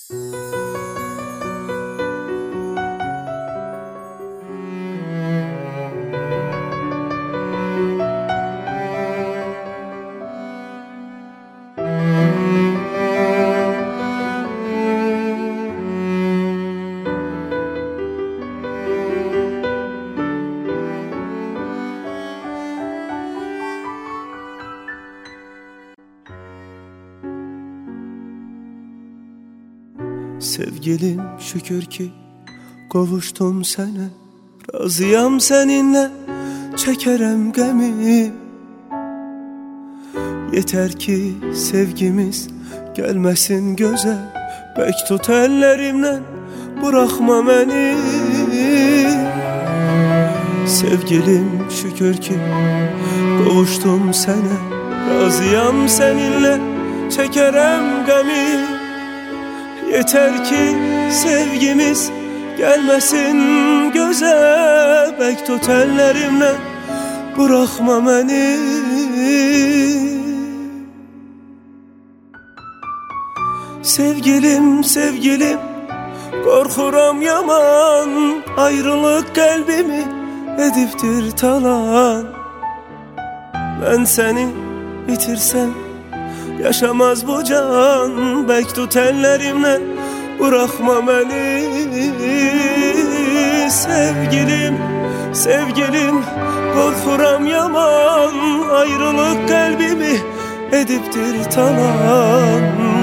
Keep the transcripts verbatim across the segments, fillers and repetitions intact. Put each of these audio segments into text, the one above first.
Sevgilim şükür ki kavuştum sana, razıyam seninle çekerem gemi. Yeter ki sevgimiz gelmesin göze, bek tut ellerimden bırakma beni. Sevgilim şükür ki kavuştum sana, razıyam seninle çekerem gemi. Yeter ki sevgimiz gelmesin göze, bek tut ellerimle bırakma beni. Sevgilim, sevgilim, korkuram yaman, ayrılık kalbimi ediptir talan. Ben seni bitirsem yaşamaz bu can, bek tut ellerimle bırakma beni. Sevgilim, sevgilim, korkuram yaman, ayrılık kalbimi ediptir talan.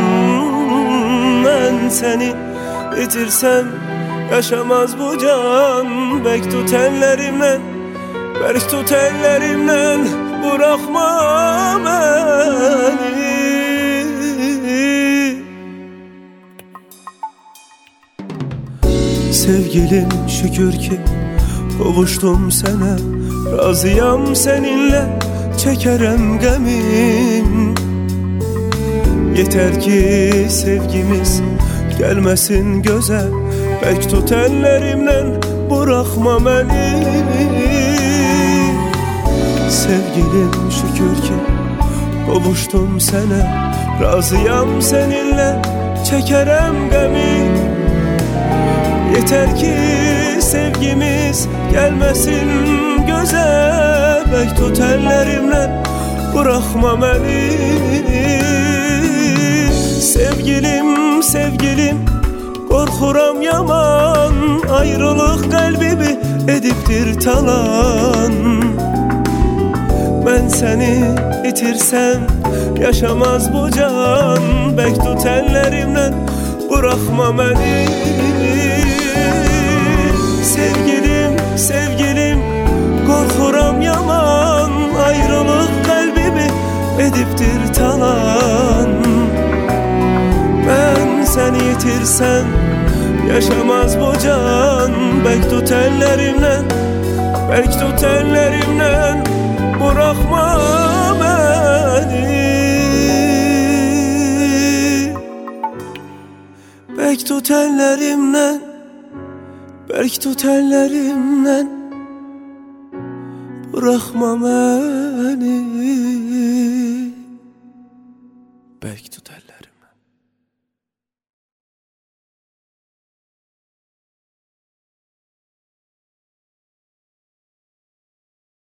Ben seni bitirsem yaşamaz bu can, bek tut ellerimle, bek tut ellerimle bırakma beni. Sevgilim şükür ki kavuştum sana, razıyam seninle çekerem gemim. Yeter ki sevgimiz gelmesin göze, bek tut ellerimden bırakma beni. Sevgilim şükür ki kavuştum sana, razıyam seninle çekerem gemi. Yeter ki sevgimiz gelmesin göze, bek tut ellerimle bırakma beni. Sevgilim, sevgilim, korkuram yaman, ayrılık kalbimi ediptir talan. Ben seni bitirsem yaşamaz bu can, bek tut ellerimle bırakma beni. Sevgilim, sevgilim, korkuram yaman, ayrılık kalbimi ediptir talan. Ben seni yitirsem yaşamaz bu can, bek tut ellerimle, bek tut ellerimle bırakma beni. Bek tut ellerimle, bek tut ellerimle bırakma beni. Bek tut ellerimle.